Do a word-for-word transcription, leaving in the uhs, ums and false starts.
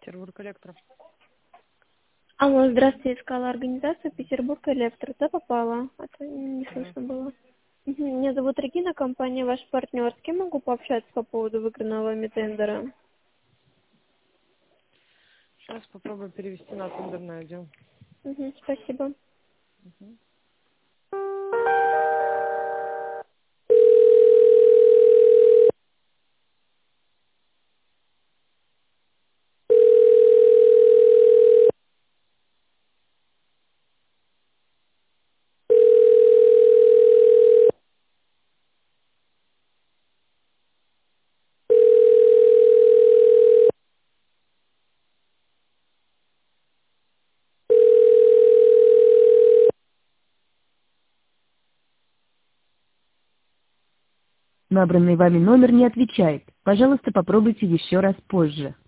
Петербург Электро. Алло, здравствуйте, искала организацию Петербург Электро. Да, попала? А то не Да. слышно было. Мгм. Меня зовут Регина, компания ваш партнер. С кем могу пообщаться по поводу выигранного вами тендера? Сейчас попробую перевести на тендерный отдел. Мгм, спасибо. Мгм. Набранный вами номер не отвечает. Пожалуйста, попробуйте еще раз позже.